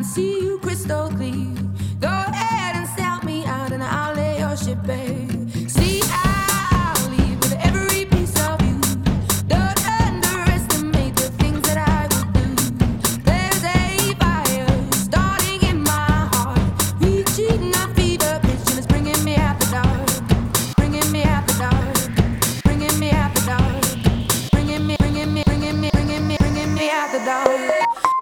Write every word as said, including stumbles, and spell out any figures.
see you crystal clear. Go ahead and sell me out, and I'll lay your ship bare. See, I'll leave with every piece of you. Don't underestimate the things that I will do. There's a fire starting in my heart, reaching a fever pitch, and it's bringing me out the dark, bringing me out the dark, bringing me out the dark, bringing me, bringing me, bringing me, bringing me, bringing me out the dark.